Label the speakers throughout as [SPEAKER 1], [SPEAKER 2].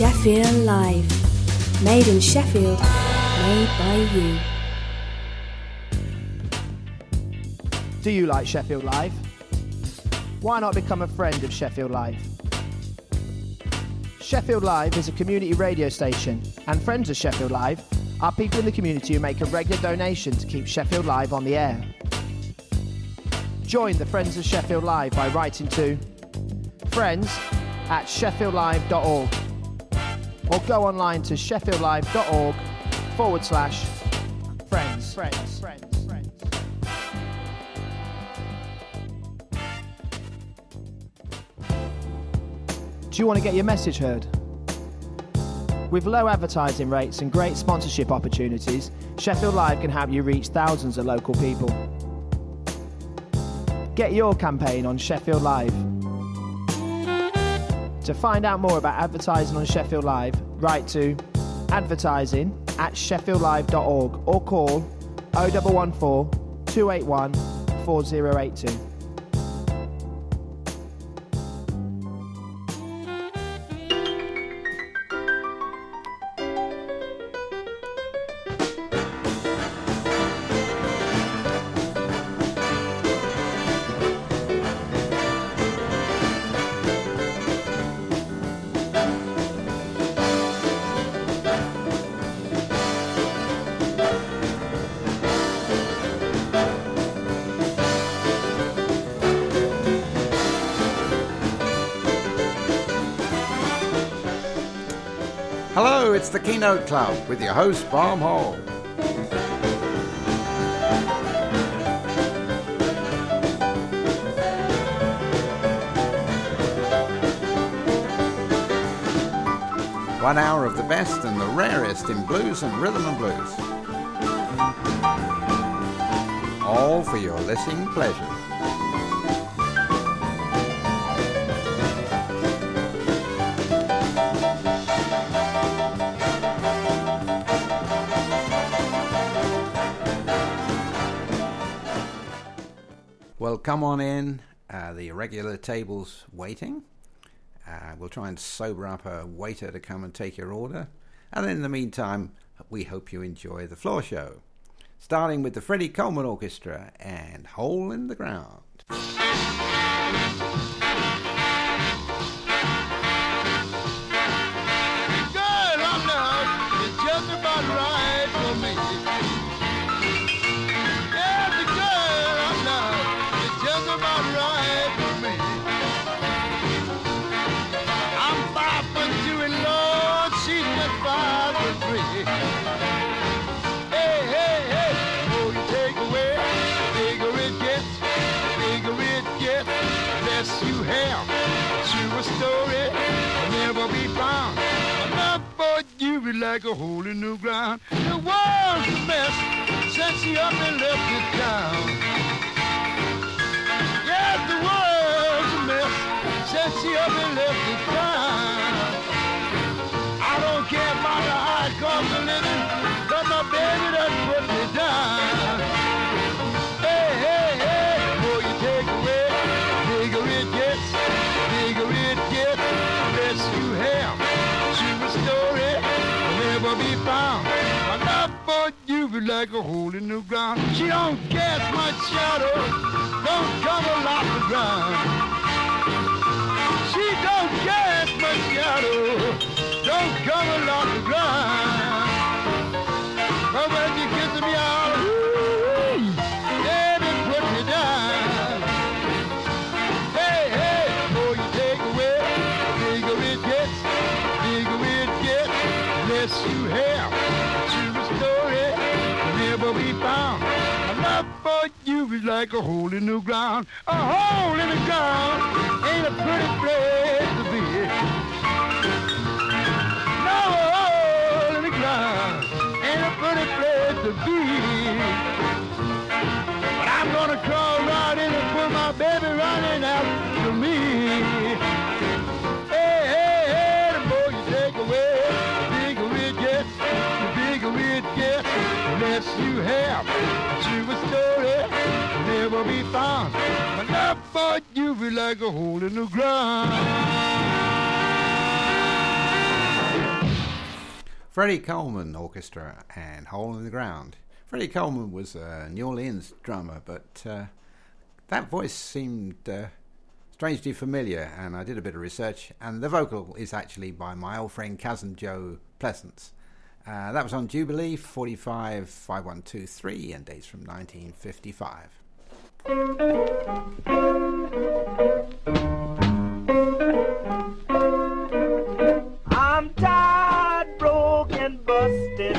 [SPEAKER 1] Sheffield Live. Made in Sheffield, made by you.
[SPEAKER 2] Do you like Sheffield Live? Why not become a friend of Sheffield Live? Sheffield Live is a community radio station, and friends of Sheffield Live are people in the community who make a regular donation to keep Sheffield Live on the air. Join the Friends of Sheffield Live by writing to friends@sheffieldlive.org or go online to sheffieldlive.org/friends. Do you want to get your message heard? With low advertising rates and great sponsorship opportunities, Sheffield Live can help you reach thousands of local people. Get your campaign on Sheffield Live. To find out more about advertising on Sheffield Live, write to advertising@sheffieldlive.org or call 0114 281 4082.
[SPEAKER 3] Hello, it's the Keynote Club with your host, Barm Hall. One hour of the best and the rarest in blues and rhythm and blues. All for your listening pleasure. Well, come on in. The regular table's waiting. We'll try and sober up a waiter to come and take your order. And in the meantime, we hope you enjoy the floor show. Starting with the Freddie Coleman Orchestra and Hole in the Ground.
[SPEAKER 4] Like a hole in the ground. The world's a mess since she up and left it down. Yes, the world's a mess since she up and left it down. I don't care about the high cost of living, but my baby done put me down. Hey, hey, hey, boy, you take away, bigger it gets, bigger it gets. Yes, you have true story. Never be found. Enough for you be like a hole in the ground. She don't get much shadow, don't cover a lot of ground. She don't get much shadow, don't cover a lot of ground. But when you kiss me out, baby, put me down. Hey, hey, boy, you take away, bigger it gets, bigger it gets. Yes, you have true story never be found. Enough for you is like a hole in the ground. A hole in the ground ain't a pretty place to be. No, a hole in the ground ain't a pretty place to be. But I'm gonna crawl right in and put my baby running after me. Hey, hey, hey, the more you take away, yes, you have true story never be found. Enough for you be like a hole in the ground.
[SPEAKER 3] Freddie Coleman Orchestra and Hole in the Ground. Freddie Coleman was a New Orleans drummer, but that voice seemed strangely familiar, and I did a bit of research, and the vocal is actually by my old friend cousin Joe Pleasance. That was on Jubilee 45-5123 and dates from 1955.
[SPEAKER 4] I'm tired, broken, busted.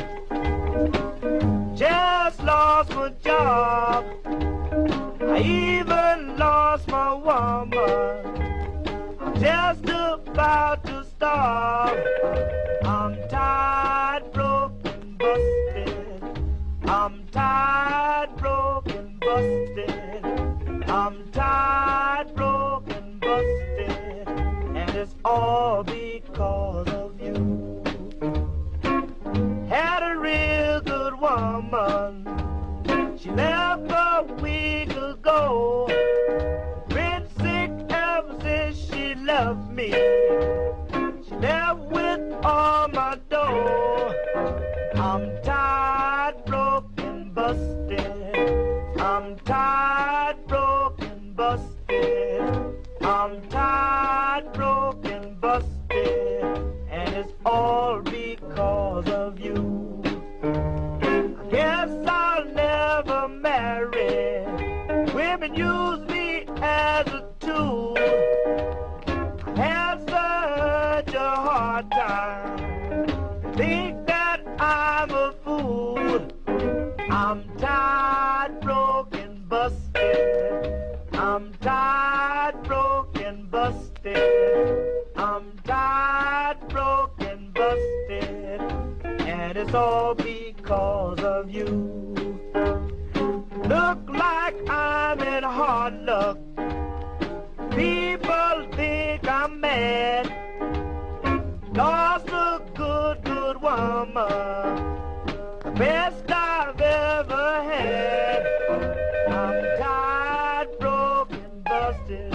[SPEAKER 4] Just lost my job. I even lost my woman. I'm just about to starve. I'm tired, broken, busted. I'm tired, broken, busted. I'm tired, broken, busted. And it's all because of you. Had a real good woman. She left a week ago. Been sick ever since she left me. She left with all my dough. I'm tired, broken, busted. I'm tired, broken, busted. I'm tired, broken, busted. And it's all because of you. I guess I'll never marry. Women use me as a tool. I had such a hard time. Think that I'm a fool. I'm tired, broken, busted. I'm tired, broken, busted. I'm tired, broken, busted. And it's all because of you. Look like I'm in hard luck. People think I'm mad. Lost a good, good woman. The best I've ever had. I'm tired, broken, busted.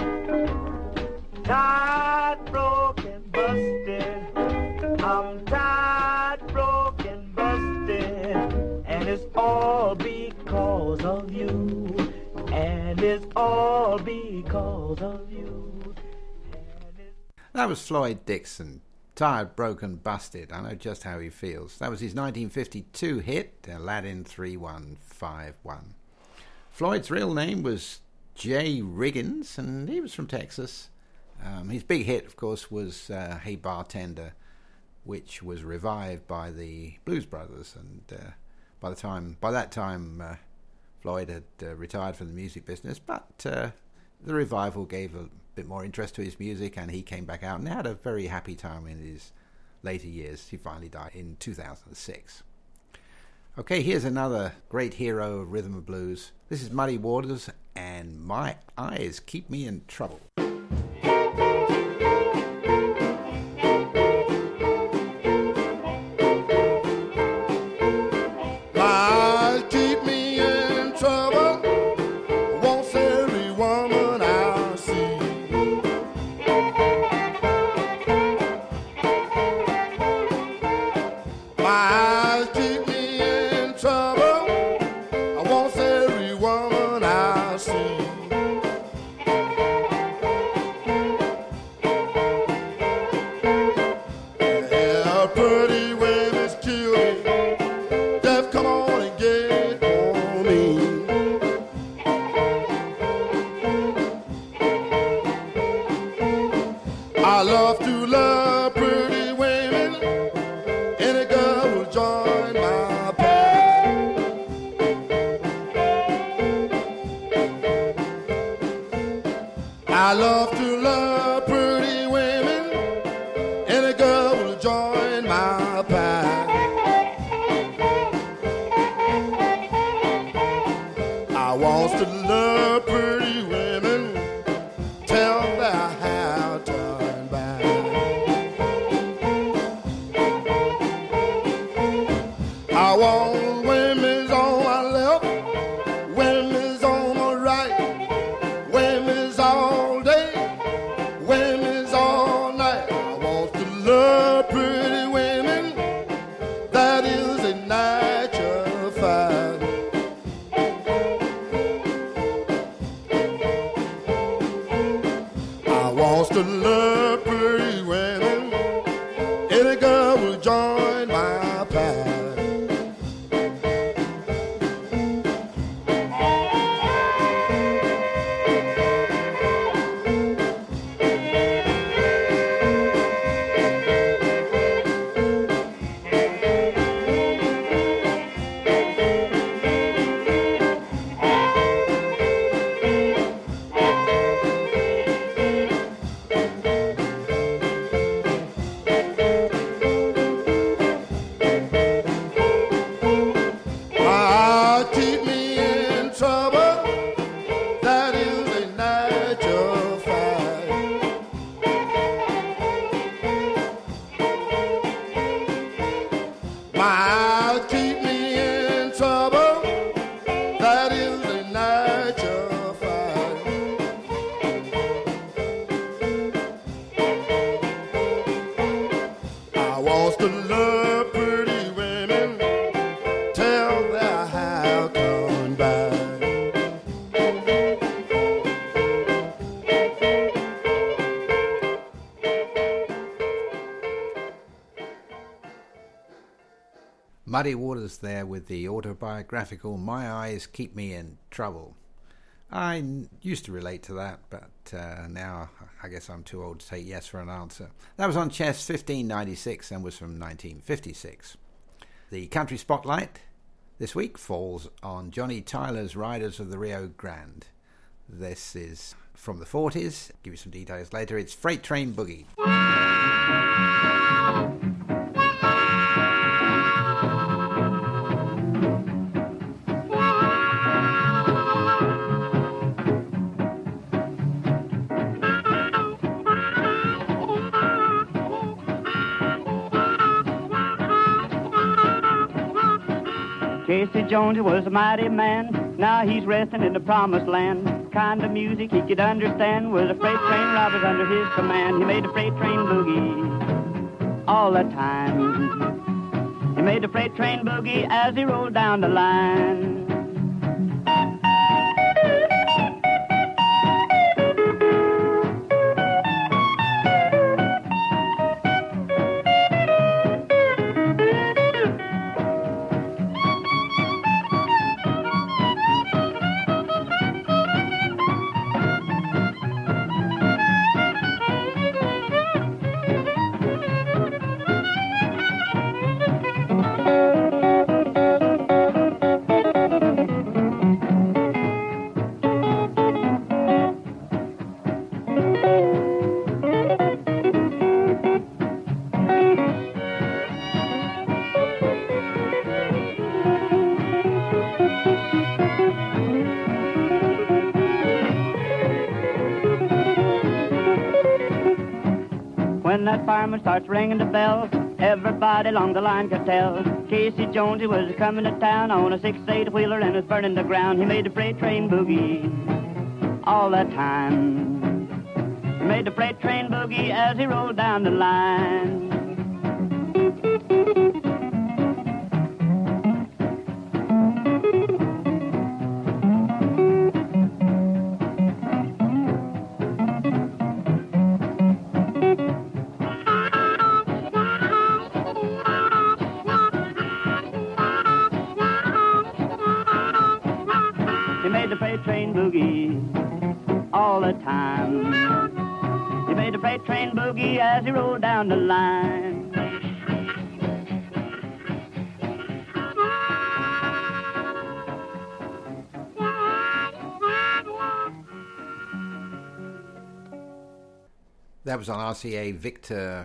[SPEAKER 4] Tired, broken, busted. I'm tired, broken, busted. And it's all because of you. And it's all because of you.
[SPEAKER 3] That was Floyd Dixon, Tired, Broken, Busted. I know just how he feels. That was his 1952 hit, Aladdin 3151. Floyd's real name was Jay Riggins, and he was from Texas. His big hit, of course, was Hey Bartender, which was revived by the Blues Brothers. And by that time, Floyd had retired from the music business, but the revival gave a bit more interest to his music, and he came back out and had a very happy time in his later years. He finally died in 2006. Okay, here's another great hero of rhythm and blues. This is Muddy Waters and My Eyes Keep Me in Trouble.
[SPEAKER 4] Any girl will join my path.
[SPEAKER 3] Muddy Waters there with the autobiographical My Eyes Keep Me in Trouble. I used to relate to that, but now I guess I'm too old to say yes for an answer. That was on Chess 1596 and was from 1956. The Country Spotlight this week falls on Johnny Tyler's Riders of the Rio Grande. This is from the 40s. I'll give you some details later. It's Freight Train Boogie.
[SPEAKER 5] Casey Jones was a mighty man, now he's resting in the promised land. Kind of music he could understand was the freight train robbers under his command. He made the freight train boogie all the time. He made the freight train boogie as he rolled down the line. When that fireman starts ringing the bell, everybody along the line could tell Casey Jones, he was coming to town on a 6-8-wheeler and was burning the ground. He made the freight train boogie all the time. He made the freight train boogie as he rolled down the line. He made the freight train boogie all the time. He made the freight train boogie as he rolled down the line.
[SPEAKER 3] That was on RCA Victor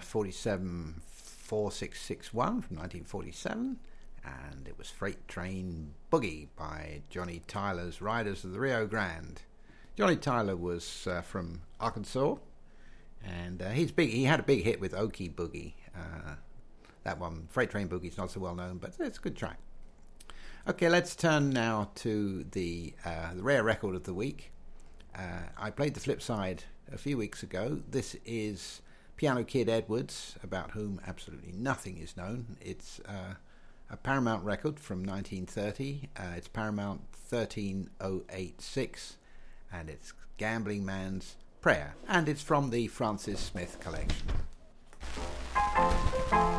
[SPEAKER 3] 474661 from 1947, and it was Freight Train Boogie by Johnny Tyler's Riders of the Rio Grande. Johnny Tyler was from Arkansas, and he had a big hit with Okie Boogie. That one, Freight Train Boogie, is not so well known, but it's a good track. Okay, let's turn now to the rare record of the week. I played the flip side a few weeks ago. This is Piano Kid Edwards, about whom absolutely nothing is known. It's a Paramount record from 1930. It's Paramount 13086, and it's Gambling Man's Prayer, and it's from the Francis Smith collection.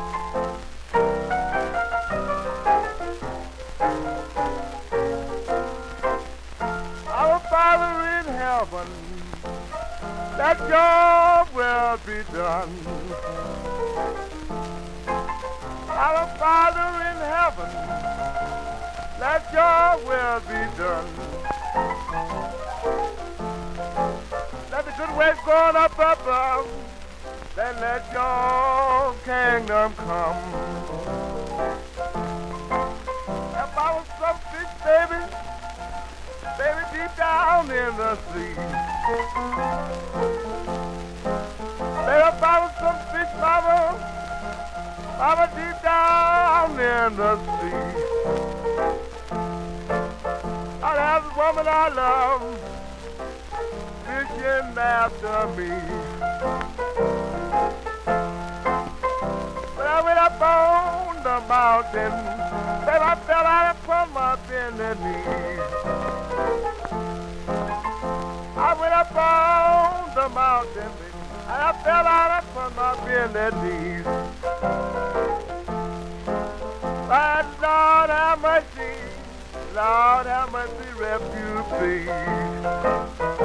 [SPEAKER 4] let your will be done. Our Father in heaven, let your will be done. Let the good waves going up above, then let your kingdom come. If I was some fish, baby, deep down in the sea. Baby, if I was some fish, mama, deep down in the sea. I'd have the woman I love fishing after me. When I went up on the mountain, then I fell out upon my bended knees. I went up on the mountain, and I fell out upon my bended knees. But Lord have mercy, Lord have mercy, refuge please.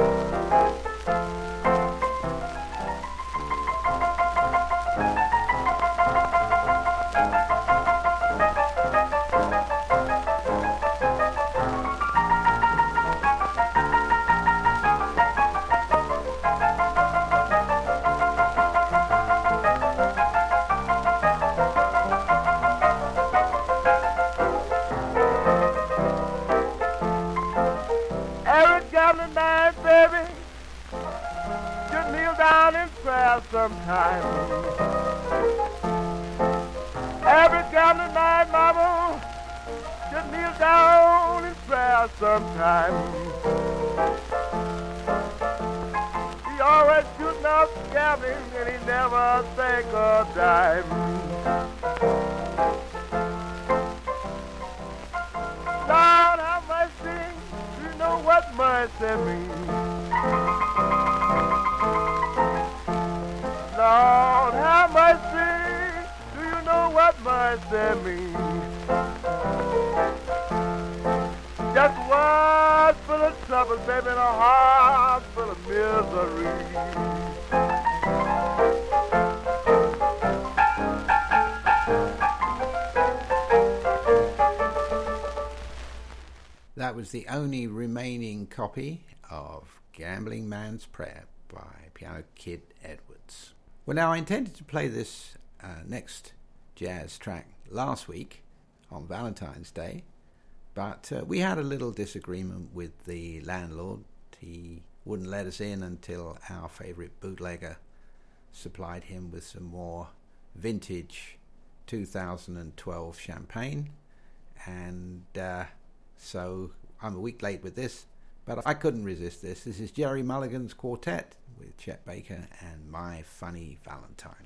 [SPEAKER 4] Sometime. Every gambling night, mama, just kneel down in prayer sometime. He always shooting up gambling and he never think a dime. Lord have mercy, you know what mercy means. Lord have mercy, do you know what mercy means? Just words full of trouble, baby, and a heart full of misery.
[SPEAKER 3] That was the only remaining copy of Gambling Man's Prayer by Piano Kid Edwards. Well, now I intended to play this next jazz track last week on Valentine's Day, but we had a little disagreement with the landlord. He wouldn't let us in until our favourite bootlegger supplied him with some more vintage 2012 champagne, and so I'm a week late with this, but I couldn't resist this. This is Jerry Mulligan's Quartet with Chet Baker and My Funny Valentine.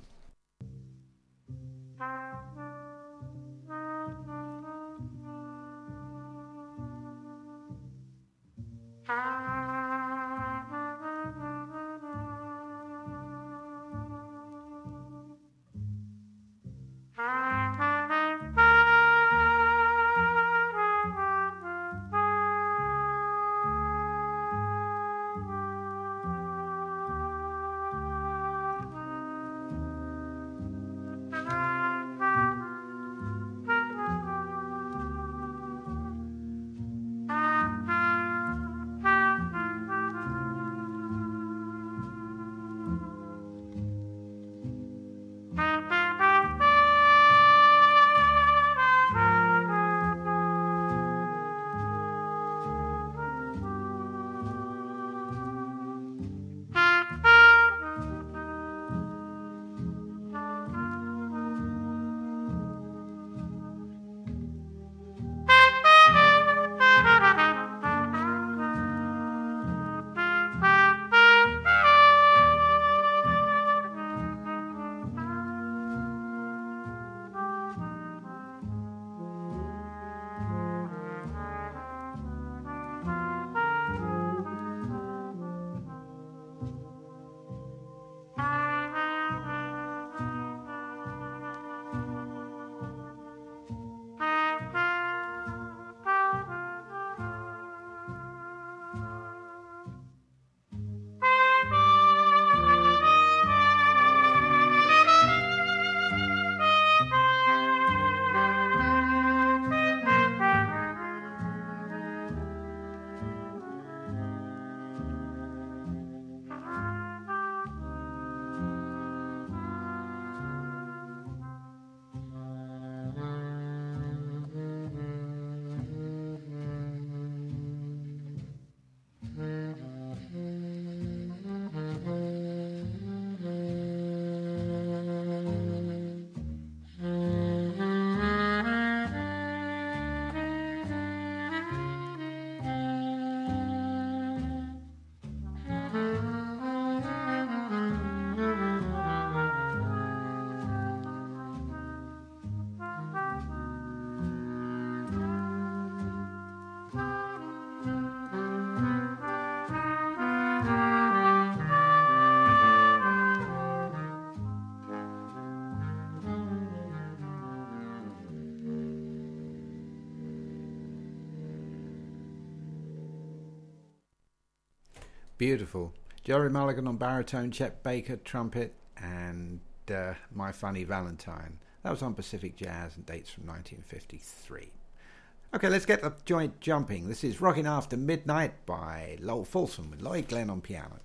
[SPEAKER 3] Beautiful. Jerry Mulligan on baritone, Chet Baker trumpet, and My Funny Valentine. That was on Pacific Jazz and dates from 1953. Okay, let's get the joint jumping. This is Rockin' After Midnight by Lowell Fulson with Lloyd Glenn on piano.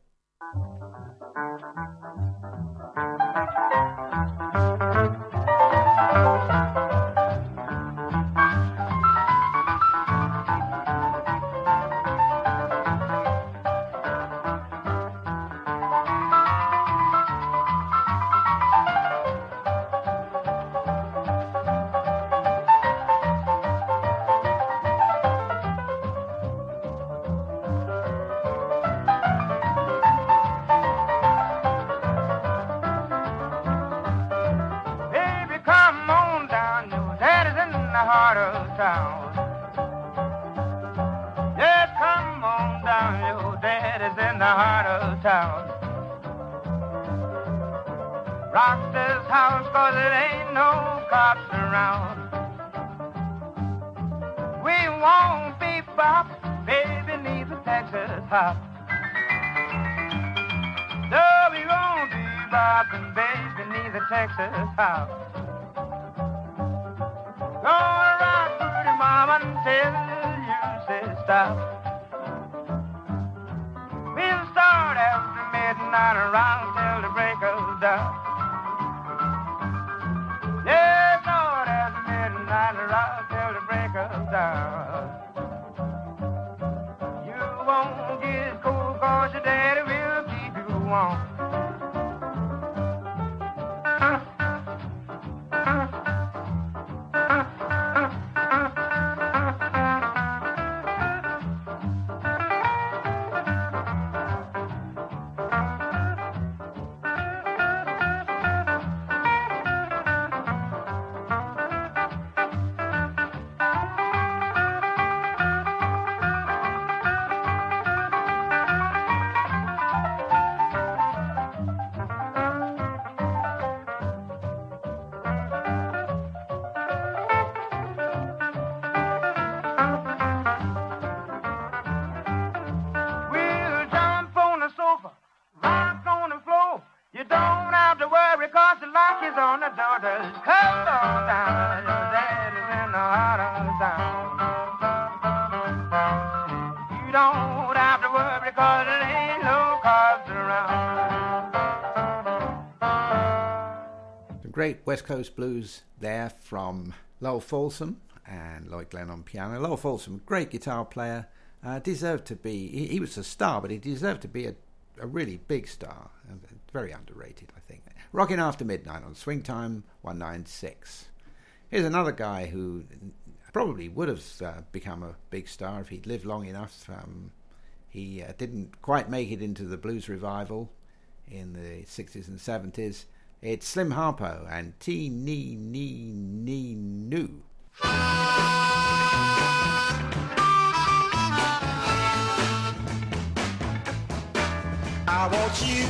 [SPEAKER 4] Rockster's house, 'cause it ain't no cops around. We won't be bop, baby, neither Texas hop. No, we won't be bopping, baby, neither Texas hop. Gonna rock pretty mama until you say stop. We'll start after midnight around till the break of dawn. Yes, Lord, after midnight around till the break of dawn. You won't get cold 'cause your daddy will keep you warm.
[SPEAKER 3] Great West Coast blues there from Lowell Fulson and Lloyd Glenn on piano. Lowell Fulson, great guitar player, deserved to be, he was a star, but he deserved to be a really big star. Very underrated, I think. Rockin' After Midnight on Swing Time 196. Here's another guy who probably would have become a big star if he'd lived long enough. He didn't quite make it into the blues revival in the 60s and 70s. It's Slim Harpo and Tee Nee Nee Nee Noo.
[SPEAKER 6] I want you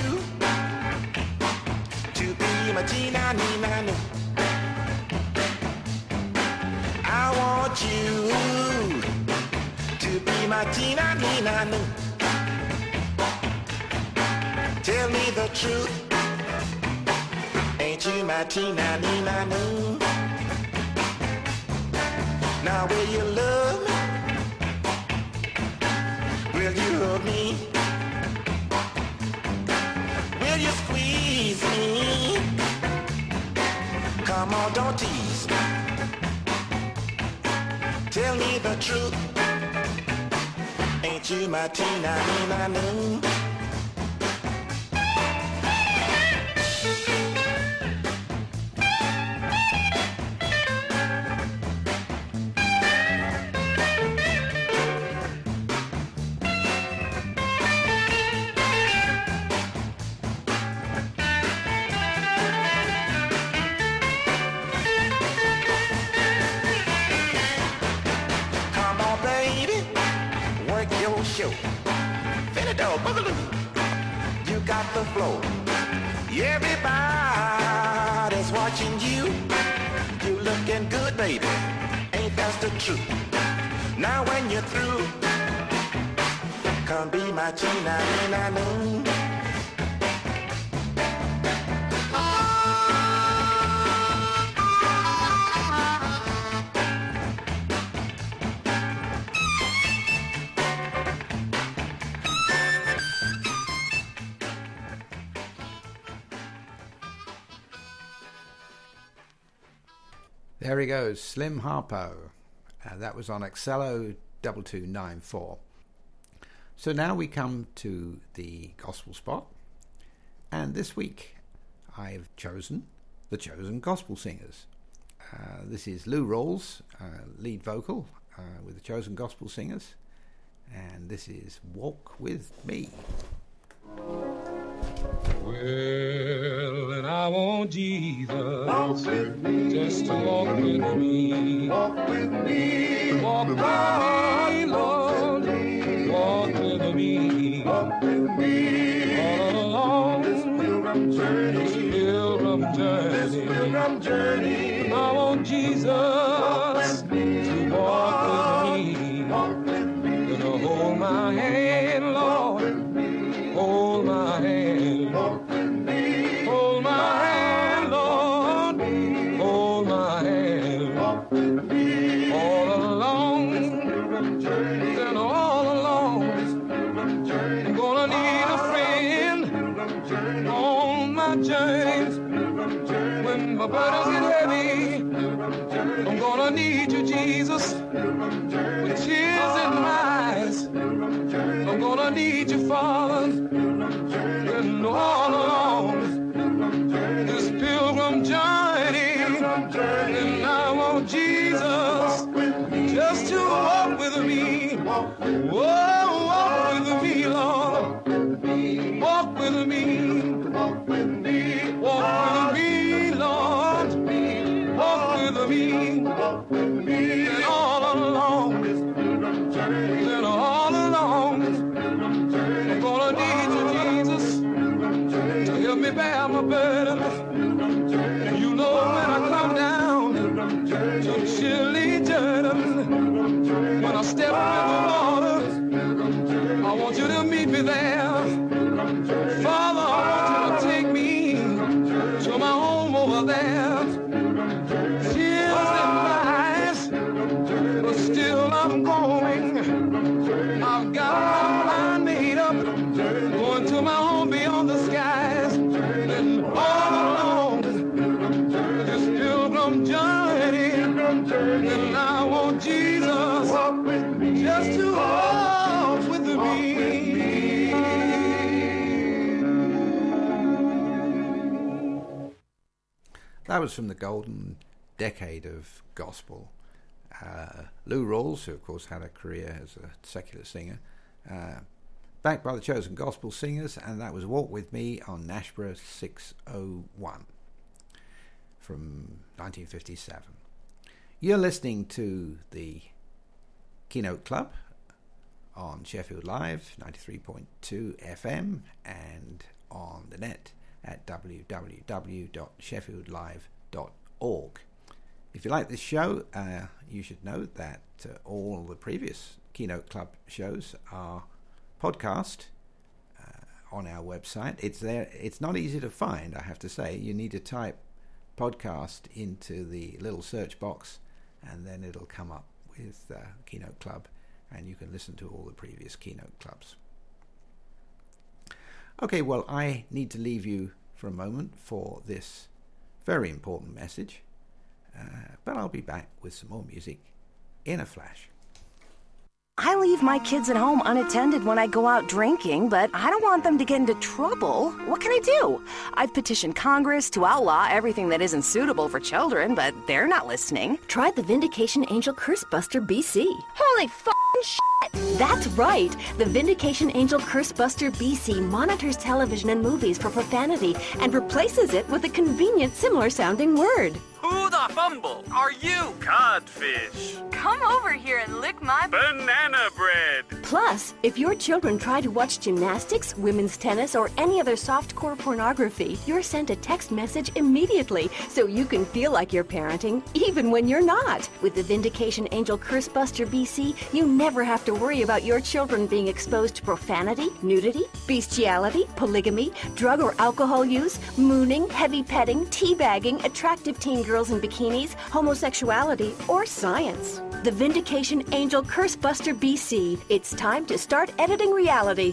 [SPEAKER 6] to be my Tina Nina Noo. I want you to be my Tina Nina Noo. Tell me the truth. Ain't you my Tina Nina Noo? Now will you love me? Will you hug me? Will you squeeze me? Come on, don't tease me. Tell me the truth. Ain't you my Tina Nina Noo? You got the flow. Everybody's watching you. You looking good, baby. Ain't that the truth? Now when you're through, Come be my Tina, Nina, Noo.
[SPEAKER 3] There he goes, Slim Harpo. That was on Excello 2294. So now we come to the gospel spot. And this week I've chosen the Chosen Gospel Singers. This is Lou Rawls, lead vocal with the Chosen Gospel Singers. And this is Walk With Me.
[SPEAKER 7] Well, and I want Jesus just to walk with me. Walk with me. Walk with me, Lord. Walk with me. Walk with me. All along this pilgrim journey. This pilgrim journey. I want Jesus to walk with me. Walk with me. To hold my hand, Lord. Hold my hand. Walk with me. Hold my hand, Lord. Hold my hand. Walk with me. All along this pilgrim journey. And all along this pilgrim journey. I'm gonna need a friend on my journey. When my burdens get heavy, I'm gonna need you, Jesus. With tears in my eyes, I'm gonna need you, Father. And all along this pilgrim journey, and I want Jesus just to walk with me. Whoa, walk with me, Lord. Walk with me. Walk with me. Walk with me, Lord. Walk with me. Walk with me. And all along this pilgrim journey, and all along this pilgrim journey, I'm gonna need you, Jesus, to help me bear my burden. You know when I come down to chilly Jordan, when I step in the water, I want you to meet me there. Father, I want you to take me to my home over there. Tears in my eyes, but still I'm going. I've got my mind made up, going to my home beyond the skies. And all along this pilgrim journey, and I want Jesus just to walk with me.
[SPEAKER 3] That was from the golden decade of gospel. Lou Rawls, who of course had a career as a secular singer, backed by the Chosen Gospel Singers, and that was Walk With Me on Nashborough 601 from 1957. You're listening to the Keynote Club on Sheffield Live 93.2 FM and on the net at www.sheffieldlive.org. If you like this show, you should know that all the previous Keynote Club shows are podcast on our website. It's there. It's not easy to find, I have to say. You need to type podcast into the little search box, and then it'll come up with Keynote Club, and you can listen to all the previous Keynote Clubs. Okay, well, I need to leave you for a moment for this very important message, but I'll be back with some more music in a flash.
[SPEAKER 8] I leave my kids at home unattended when I go out drinking, but I don't want them to get into trouble. What can I do? I've petitioned Congress to outlaw everything that isn't suitable for children, but they're not listening.
[SPEAKER 1] Try the Vindication Angel Curse Buster BC.
[SPEAKER 9] Holy f***ing shit!
[SPEAKER 1] That's right. The Vindication Angel Curse Buster BC monitors television and movies for profanity and replaces it with a convenient, similar-sounding word.
[SPEAKER 10] Who the fumble are you?
[SPEAKER 11] Codfish.
[SPEAKER 9] Come over here and lick my
[SPEAKER 11] banana bread.
[SPEAKER 1] Plus, if your children try to watch gymnastics, women's tennis, or any other softcore pornography, you're sent a text message immediately so you can feel like you're parenting, even when you're not. With the Vindication Angel Curse Buster BC, you never have to worry about your children being exposed to profanity, nudity, bestiality, polygamy, drug or alcohol use, mooning, heavy petting, teabagging, attractive teen girls in bikinis, homosexuality, or science. The Vindication Angel Curse Buster BC. It's time to start editing reality.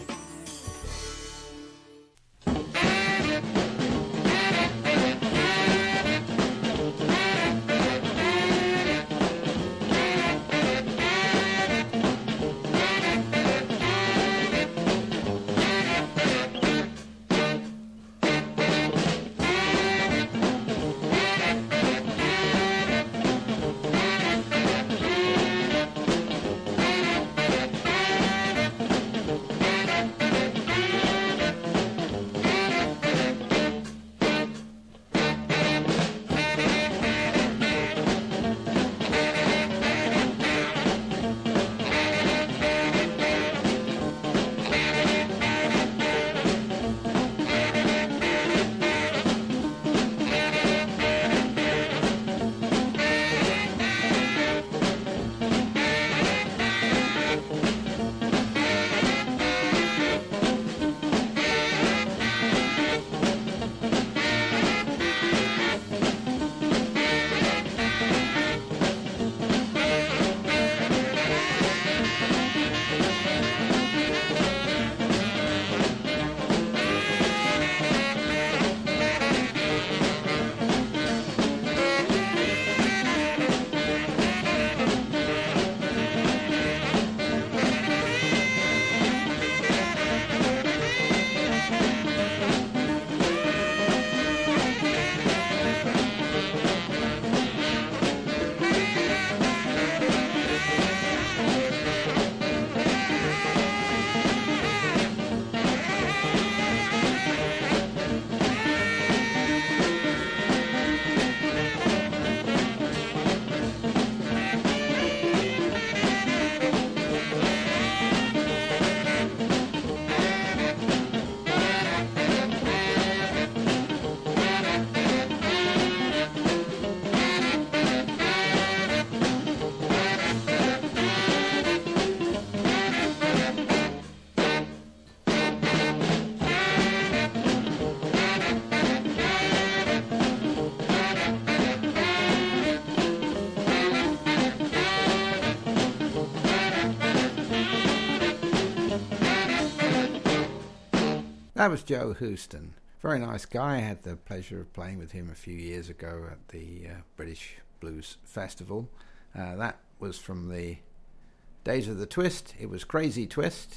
[SPEAKER 3] That was Joe Houston. Very nice guy. I had the pleasure of playing with him a few years ago at the British Blues Festival. That was from the days of the Twist. It was Crazy Twist,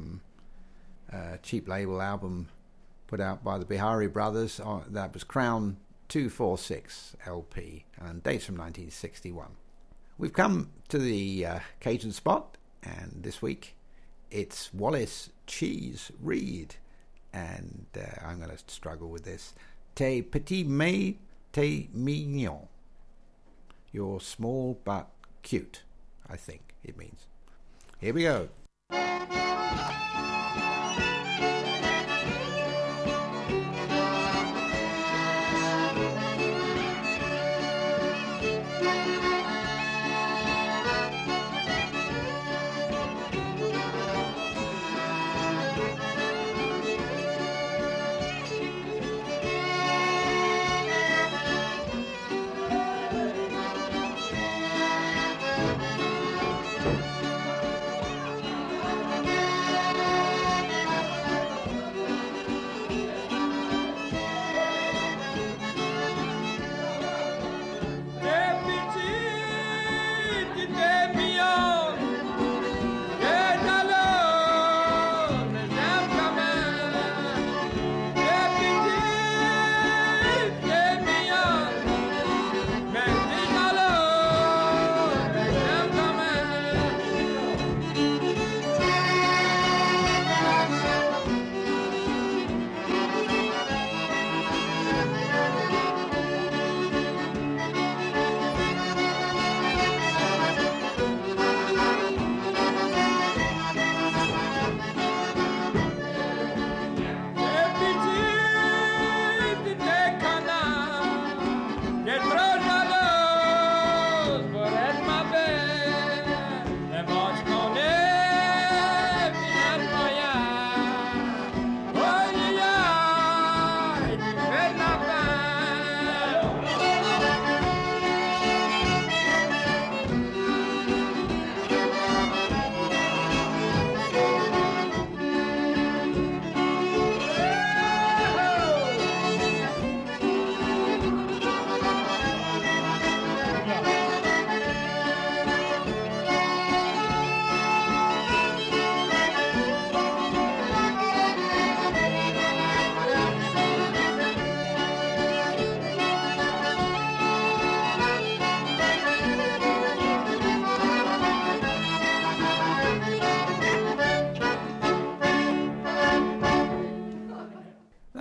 [SPEAKER 3] a cheap label album put out by the Bihari Brothers. That was Crown 246 LP, and dates from 1961. We've come to the Cajun spot, and this week it's Wallace Cheese Reed. And I'm going to struggle with this. Tes petits mais tes mignons. You're small but cute, I think it means. Here we go.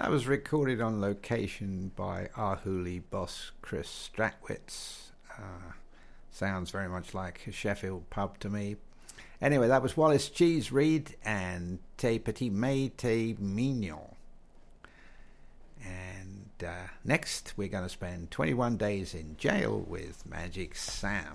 [SPEAKER 3] That was recorded on location by our Hooley boss Chris Stratwitz. Sounds very much like a Sheffield pub to me. Anyway, that was Wallace Cheese Reed and Te Petit Mais Te Mignon. And next we're going to spend 21 days in jail with Magic Sam.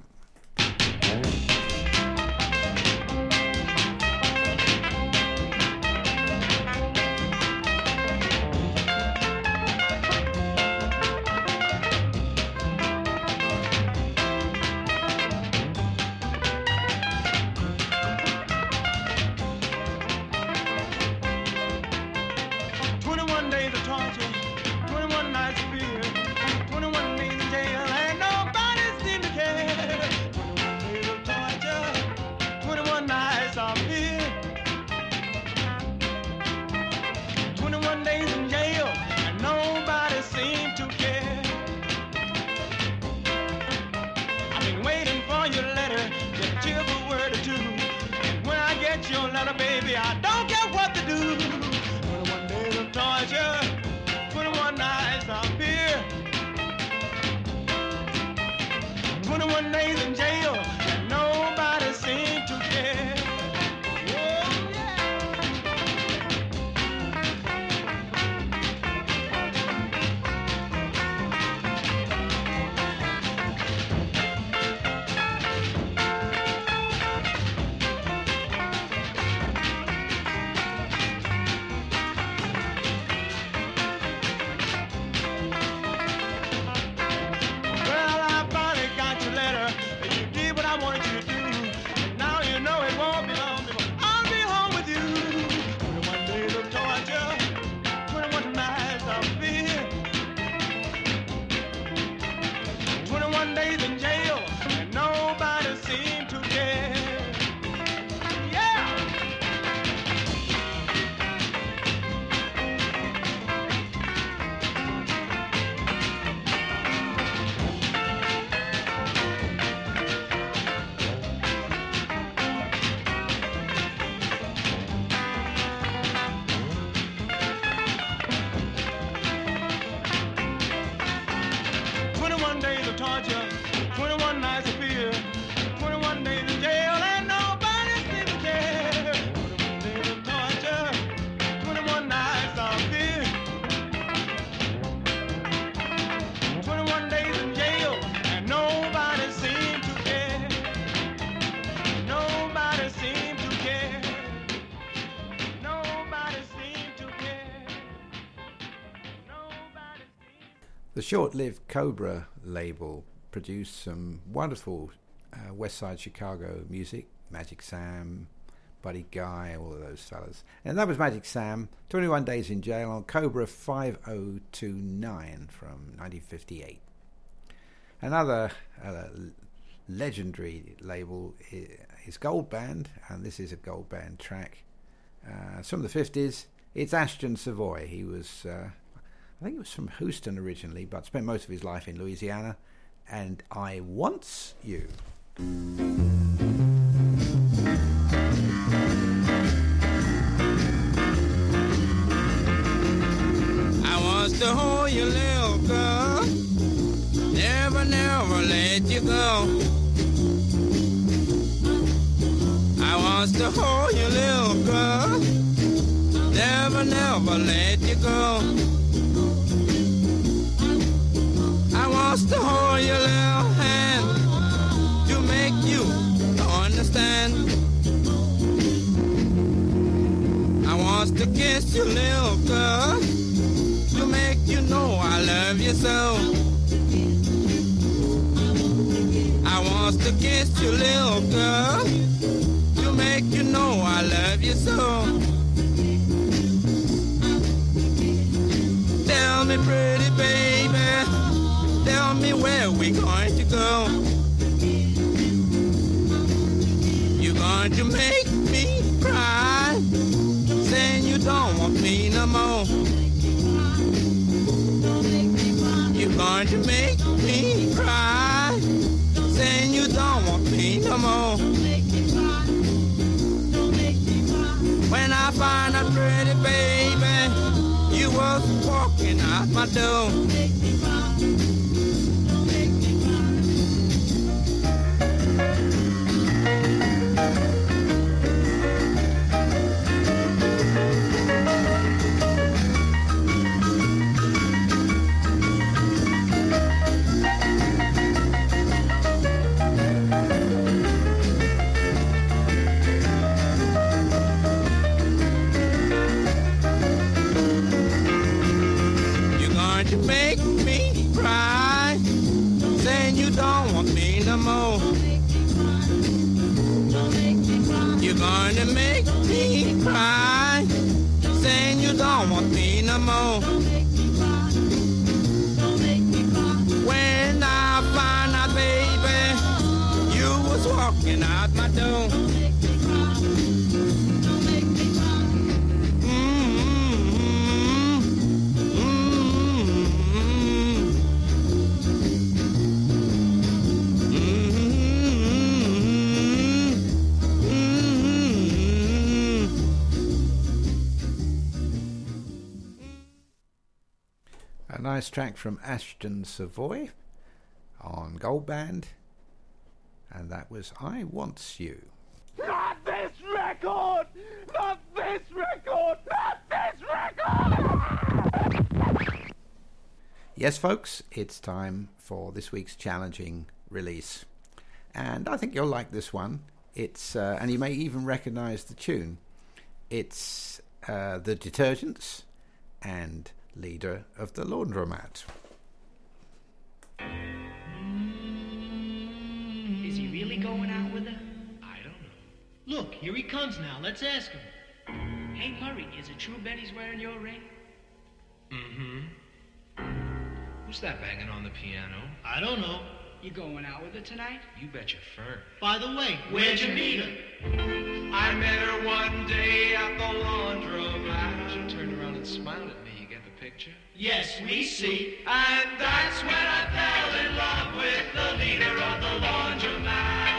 [SPEAKER 4] 21 days in jail and nobody seemed to care. Oh, yeah. Well, I finally got your letter, and you did what I wanted you to do. And now you know it won't be long before I'll be home with you. 21 days of torture, 21 nights of fear. 21 days in jail, and nobody seemed to care. Yeah! "21 days of torture, 21 nights of fear, 21 days in jail, and nobody seemed to care. 21 days of torture, 21 nights of fear, 21 days in jail, and nobody seemed to care. Nobody seemed to care. Nobody seemed to care. Nobody seemed."
[SPEAKER 3] The short-lived Cobra label produced some wonderful West Side Chicago music. Magic Sam, Buddy Guy, all of those fellas. And that was Magic Sam, 21 Days in Jail on Cobra 5029 from 1958. Another legendary label is Gold Band, and this is a Gold Band track. It's from the 50s. It's Ashton Savoy. He was... I think he was from Houston originally, but spent most of his life in Louisiana. And I Wants You.
[SPEAKER 10] I wants to hold you, little girl. Never, never let you go. I wants to hold you, little girl. Never, never let you go. I wants to hold your little hand to make you understand. I wants to kiss you, little girl, to make you know I love you so. I wants to kiss you, little girl, to make you know I love you so. Tell me, pretty baby, tell me where we going to go. You going to make me cry, saying you don't want me no more. You going to make me cry, saying you don't want me no more. When I find a pretty baby, you was out my door. You're going to make me cry, saying you don't want me no more. When I find out, baby, you was walking out my door.
[SPEAKER 3] A nice track from Ashton Savoy on Gold Band, and that was I Wants You.
[SPEAKER 4] Not this record! Not this record! Not this record!
[SPEAKER 3] Yes, folks, it's time for this week's challenging release, and I think you'll like this one. It's and you may even recognise the tune. It's The Detergents and Leader of the Laundromat.
[SPEAKER 11] Is he really going out with her? I don't know. Look, here he comes now. Let's ask him. Hey, Murray, is it true Betty's wearing your ring?
[SPEAKER 12] Mm-hmm. Who's that banging on the piano?
[SPEAKER 11] I don't know. You going out with her tonight?
[SPEAKER 12] You bet your fur.
[SPEAKER 11] By the way, where'd you meet her?
[SPEAKER 12] I met her one day at the laundromat. She turned around and smiled at me. You get the picture?
[SPEAKER 11] Yes, we see.
[SPEAKER 12] And that's when I fell in love with the leader of the laundromat.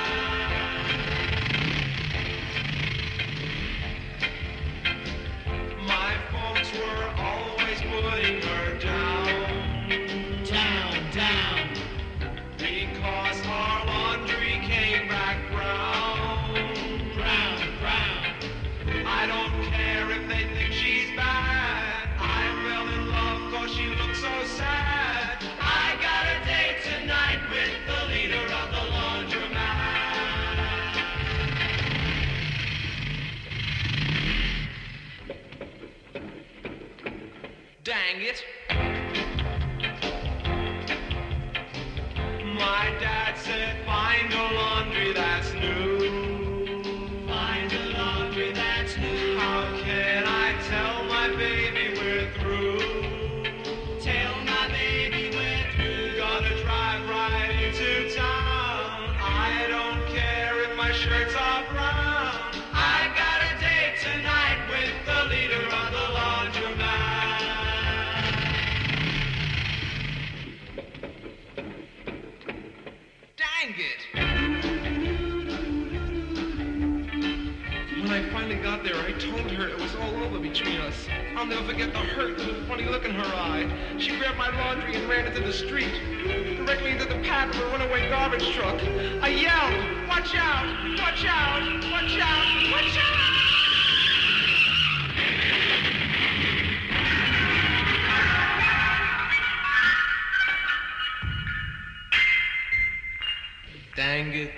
[SPEAKER 12] My folks were always putting her down.
[SPEAKER 11] Down, down.
[SPEAKER 12] Because our laundry came back brown.
[SPEAKER 11] Brown, brown.
[SPEAKER 12] I don't care if they think she's bad. I fell in love cause she looked so sad. I got a date tonight with the leader of the laundromat. Dang it. My dad said find a laundry that's new.
[SPEAKER 11] Find a laundry that's new.
[SPEAKER 12] How can I tell my baby we're through?
[SPEAKER 11] Tell my baby we're through.
[SPEAKER 12] Gonna drive right into town. I don't care if my shirts are brown. I got a date tonight with the leader of the laundromat. Dang it! When I finally got there, I told her it was all over between us. I'll never forget the hurt and the funny look in her eye. She grabbed my laundry and ran into the street, directly into the path of a runaway garbage truck. I yelled, "Watch out! Watch out! Watch out! Watch out!" Dang it.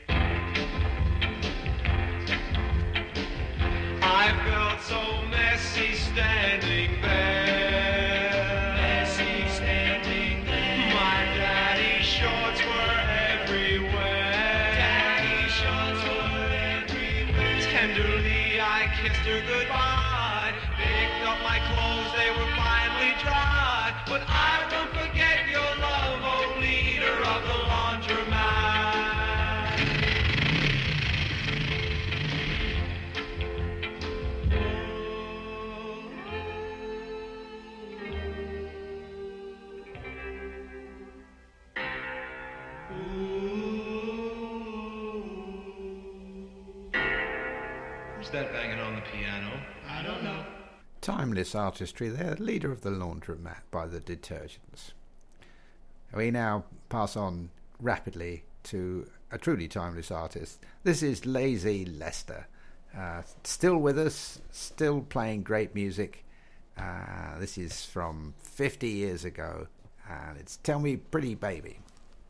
[SPEAKER 12] I felt so messy standing there.
[SPEAKER 11] Messy standing there.
[SPEAKER 12] My daddy's shorts were everywhere.
[SPEAKER 11] Daddy's shorts were everywhere.
[SPEAKER 12] Tenderly I kissed her goodbye. Picked up my clothes, they were finally dry. But I won't forget your love, oh leader of the laundromat. Who's that banging on the piano?
[SPEAKER 11] I don't know.
[SPEAKER 3] Timeless artistry there, leader of the laundromat by the Detergents. We now pass on rapidly to a truly timeless artist. This is Lazy Lester. Still with us, still playing great music. This is from 50 years ago, and it's Tell Me Pretty Baby.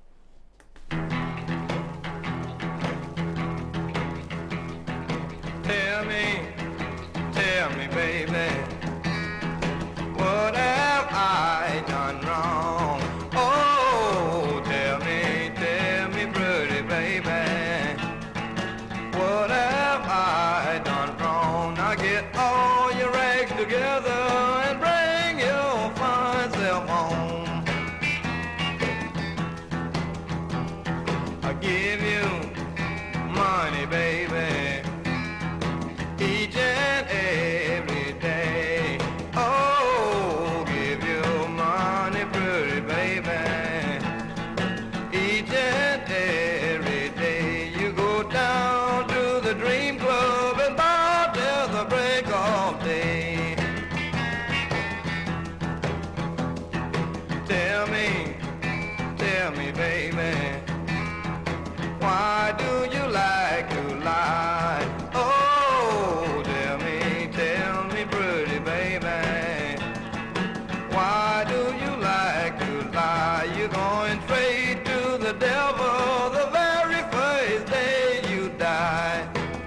[SPEAKER 10] Tell me, baby, what have I done wrong? Oh, tell me, pretty baby, what have I done wrong? Now get all your rags together and bring your fine self home. I give you money, baby, each and every day. Oh, give you money, pretty baby, each and every day. You go down to the Dream Club and bow till the break of day. Tell me, baby, why do you like to lie? Oh, tell me, pretty baby, why do you like to lie? You're going straight to the devil the very first day you die.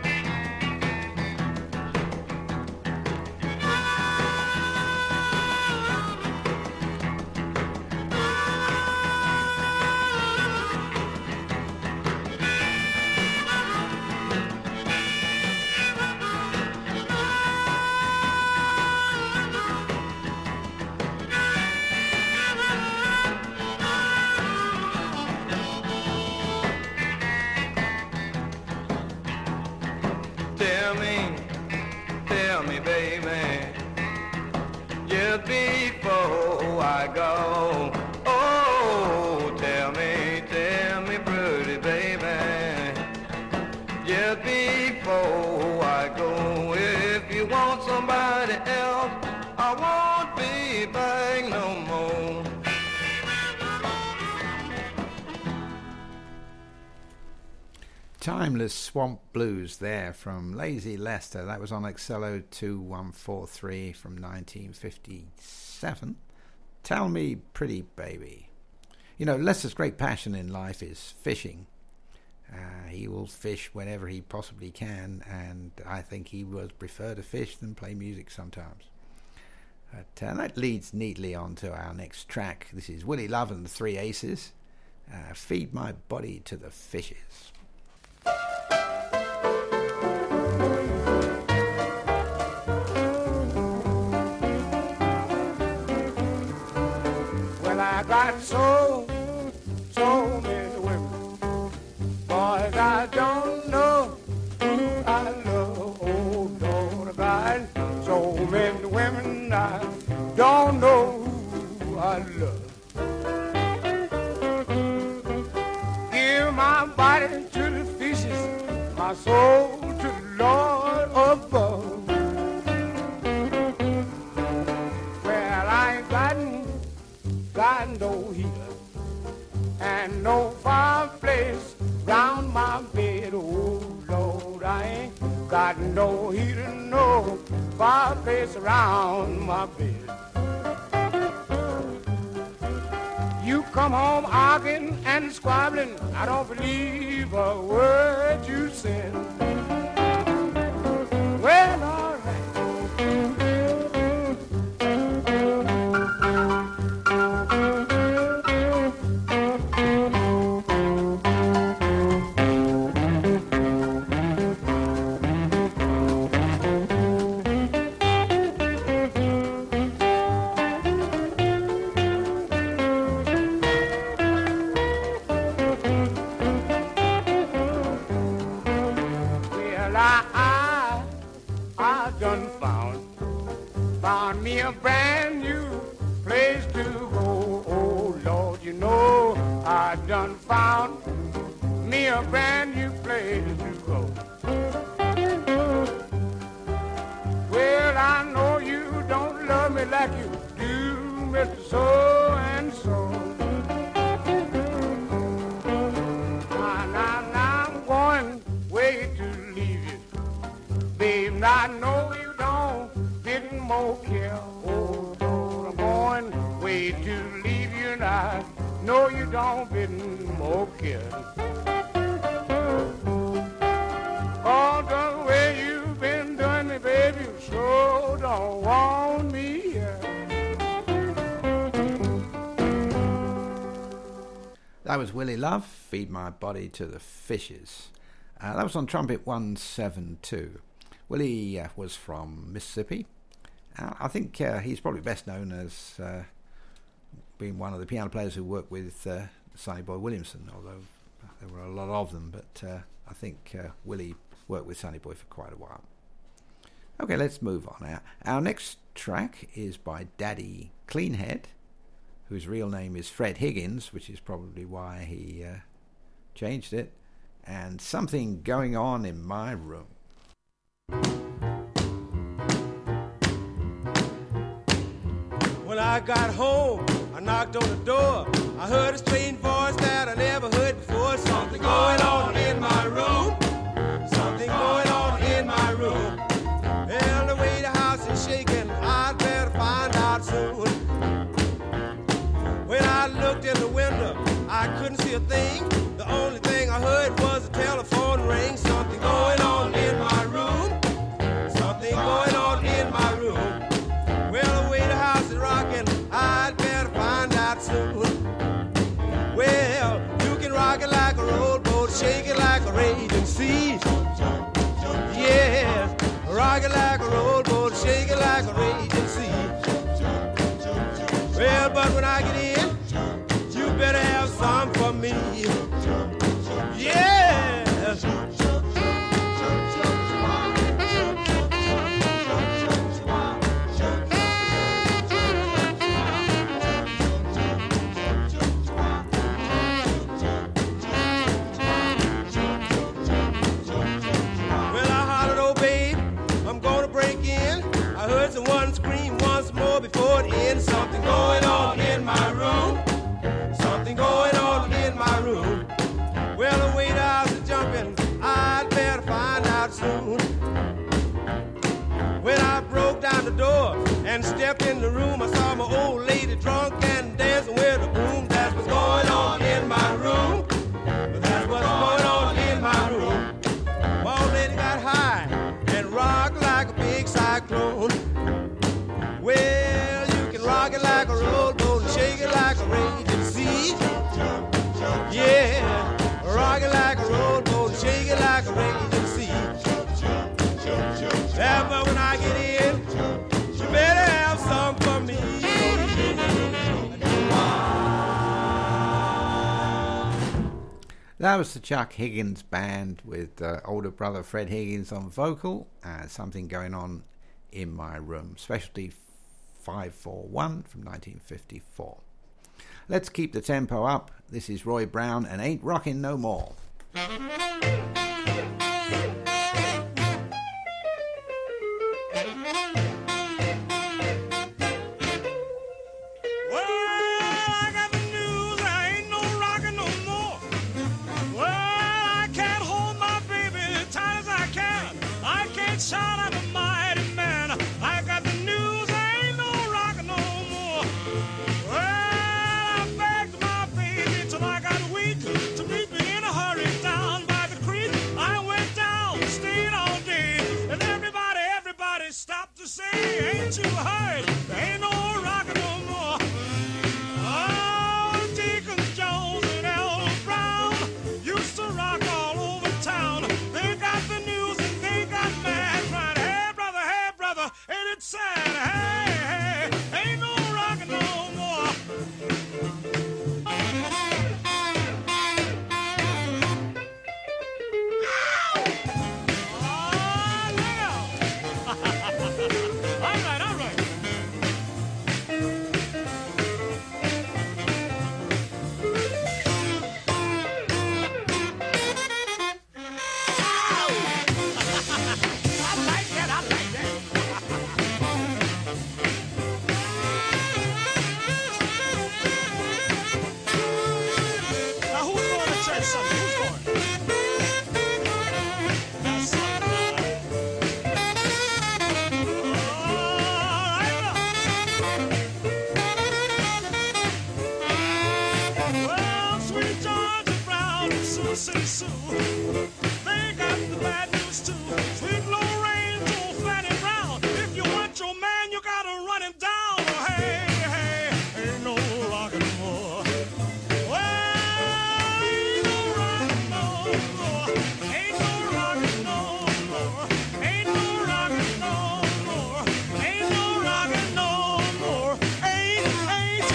[SPEAKER 10] Tell me, baby, just before I go. Oh, tell me, pretty baby, just before I go. If you want somebody else, I won't be back no more.
[SPEAKER 3] Timeless Swamp Blues there from Lazy Lester. That was on Excello 2143 from 1957. Tell Me Pretty Baby. You know, Lester's great passion in life is fishing. He will fish whenever he possibly can, and I think he would prefer to fish than play music sometimes. But that leads neatly on to our next track. This is Willie Love and the Three Aces. Feed My Body to the Fishes.
[SPEAKER 13] Well, I got so many women, boys, I don't know who I love. Oh, Lord, I got so many women, I don't know who I love. Give my body to the fishes, my soul to the Lord above. Well, I ain't got no heater and no fireplace round my bed. Oh, Lord, I ain't got no heater, no fireplace around my bed. You come home arguing and squabbling, I don't believe a word you said. Well, all right. Found me a brand new place to go. Oh, Lord, you know I done found me a brand new place to go. Well, I know you like you do, Mr. So-and-so. Now I'm going way to leave you. Babe, I know you don't get more care. Oh, Lord, I'm going way to leave you, and I know you don't get more care. All the way you've been doing me, baby, you sure don't want me here.
[SPEAKER 3] That was Willie Love, Feed My Body to the Fishes. That was on trumpet 172. Willie was from Mississippi. I think he's probably best known as being one of the piano players who worked with Sonny Boy Williamson, although there were a lot of them, but I think Willie worked with Sonny Boy for quite a while. Okay, let's move on. Our next track is by Daddy Cleanhead, whose real name is Fred Higgins, which is probably why he changed it, and Something Going On in My Room.
[SPEAKER 14] When I got home, I knocked on the door. I heard a strange voice that I never heard before. Something going on in my room. Something going on in my room. Well, the way the house is shaking, I'd better find out soon. When I looked in the window, I couldn't see a thing. The only thing I heard was a telephone ring. Something going on in my room. Something going on in my room. Well, the way the house is rocking, I'd better find out soon. Well, you can rock it like a rowboat, shake it like a raging sea. Yes, rock it like a rowboat, shake it like a raging sea. Well, but when I get in, you better have some for me. Yes. I heard someone scream once more before it ends. Something going on in my room. Something going on in my room. Well, the way the house is jumping, I'd better find out soon. When I broke down the door and stepped in the room, I saw my old lady drunk and dancing with a broom. That's what's going on in my room. That's what's going on in my room. My old lady got high and rocked like a big cyclone. Well, you can rock it like a rowboat and shake it like a raging sea. Yeah, rock it like a rowboat and shake it like a raging sea. Yeah, but when I get in, you better have some for me.
[SPEAKER 3] That was the Chuck Higgins Band with older brother Fred Higgins on vocal. Something Going On in My Room. Specialty 541 from 1954. Let's keep the tempo up. This is Roy Brown and Ain't Rockin' No More.
[SPEAKER 15] Shout out a mighty man. I got the news, ain't no rockin' no more. Well, I begged my baby till I got weak to meet me in a hurry down by the creek. I went down something. Who's going? That's something. Well, sweet Georgia Brown and Susie Sue, they got the bad news too. Sweet Lorraine, old Fanny Brown. If you want your man, you gotta run him down. Oh, hey, hey, ain't no rockin' more. Well, ain't no rockin' no more. Ain't no rockin' no more. Ain't no rockin' no more. Ain't no rockin' no more. Ain't no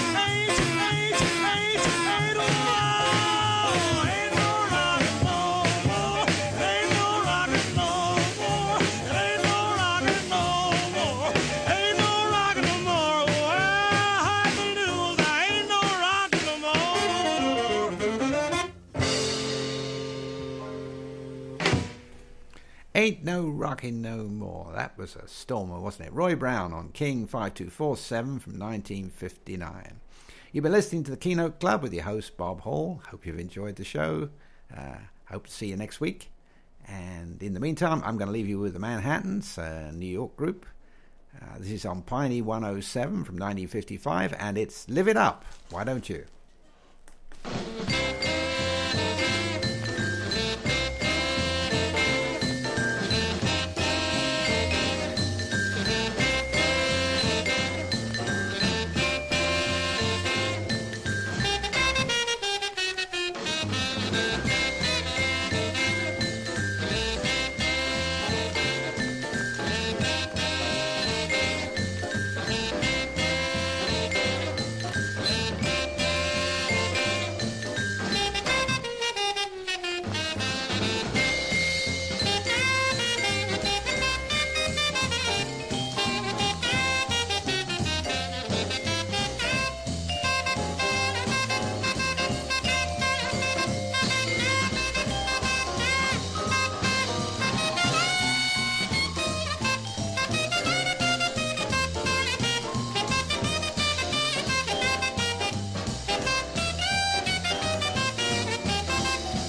[SPEAKER 3] Ain't No Rockin' No More. That was a stormer, wasn't it? Roy Brown on King 5247 from 1959. You've been listening to the Keynote Club with your host, Bob Hall. Hope you've enjoyed the show. Hope to see you next week. And in the meantime, I'm going to leave you with the Manhattans, a New York group. This is on Piney 107 from 1955, and it's Live It Up. Why don't you?